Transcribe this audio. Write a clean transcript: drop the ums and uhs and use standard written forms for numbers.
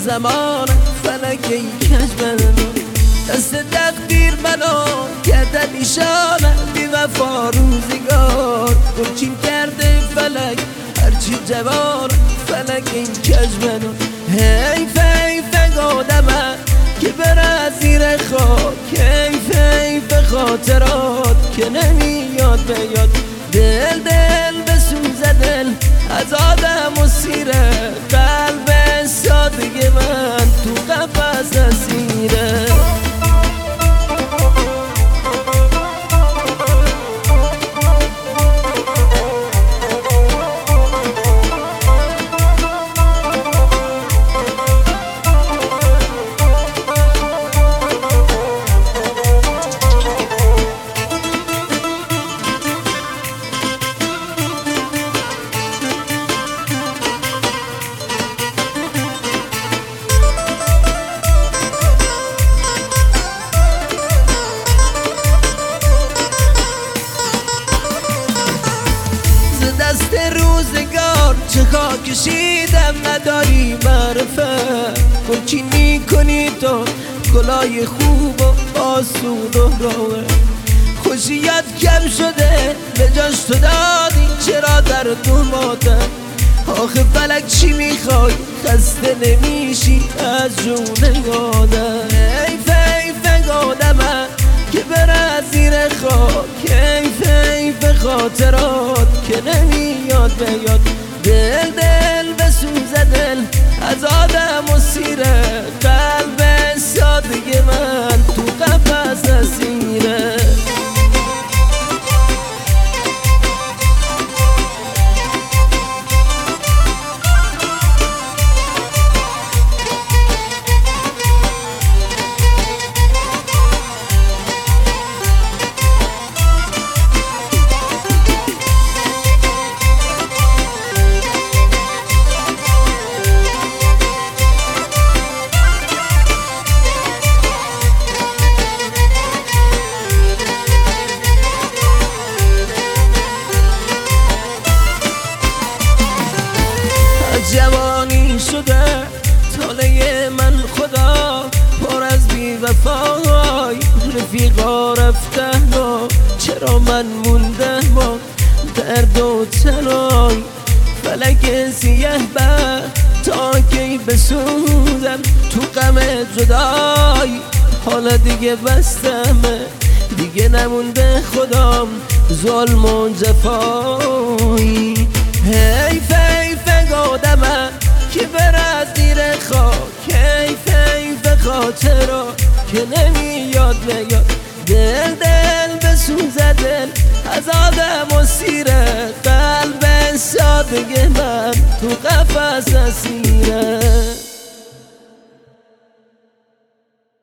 زمان فلک ای کج منو دست تقدیر منو کرده نیشانه بی وفا روزگار گلچین کرده فلک هرچی جوان فلک این کج منو حیف حیف آدمه که بره زیر خاک حیف حیف خاطرات که نمیاد به یاد دل دل بسوزه دل از آدم و سیره قلب سادگی من تو قفس اسیره دست روزگار چه خاک کشیدم نداری معرفت گلچین میکنی تو گلای خوب و آسون و راه خوشیت کم شده به جاش تو دادی چرا در تو ماتم آخه فلک چی میخوای خسته نمیشی از جون یادم حیف حیف آدمه که بره زیر خاک حیف حیف خاطرات که نمیاد به یاد دل دل بسوزه دل از آدم و سیره قلب سادگی من تو قفس اسیره جوانی شده طاله من خدا پر از بی وفای رفیقا رفتن و چرا من مونده با درد و تنای فلک سیه تا کی بسوزم تو غم جدای حالا دیگه بستمه دیگه نمونده خدام ظلم و جفایی حیف حیف آدمه که بره زیر خاک حیف حیف خاطرا که نمیاد به یاد دل دل بسوزه دل از آدم و سیره قلب سادگی من تو قفس